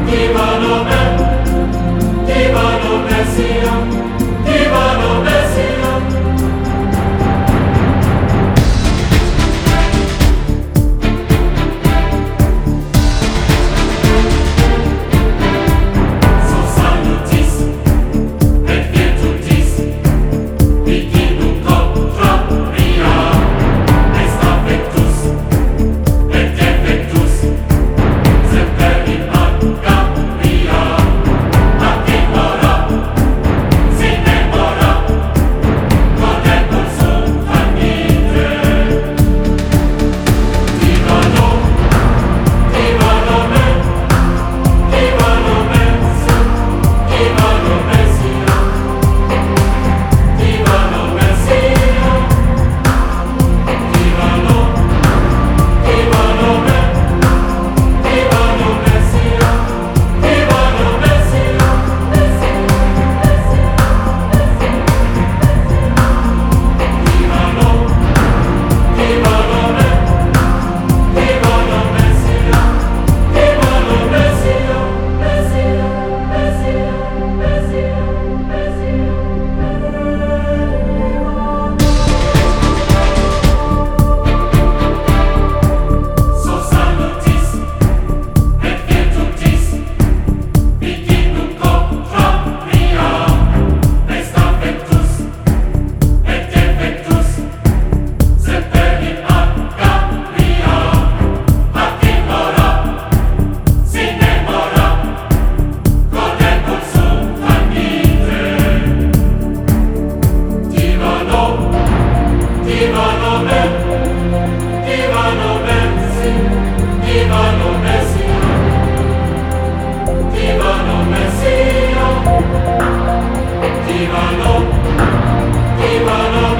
Divano me, divano Messia, divano Messia. So salutis, et virtutis, viginum contra mia, est affectus, et defectus, semper in agga mia, ac in mora, sine mora, codebur sum famite. Divano, divano me, divano Messia, divano Messia, divano Messia, divano, divano me, divano Messia, divano Messia, divano, divano me, divano Messia, divano Messia, Messia, Messia, Messia, Messia. So salutis, et virtutis, viginum contra mia, est affectus, et defectus, semper in agga mia, ac in mora, sine mora, codebur sum famite. Divano, divano me, divano Messi, divano Messia, divano Messia, divano, divano